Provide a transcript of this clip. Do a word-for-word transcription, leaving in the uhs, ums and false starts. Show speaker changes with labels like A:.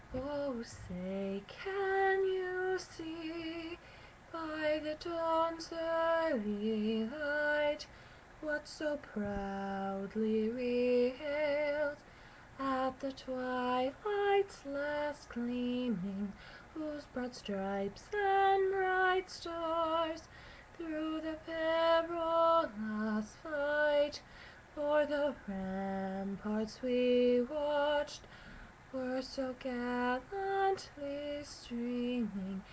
A: Oh, say, can you see by the dawn's early light what so proudly we hailed at the twilight's last gleaming, whose broad stripes and bright stars through the perilous fight o'er the ramparts we watched were so gallantly streaming,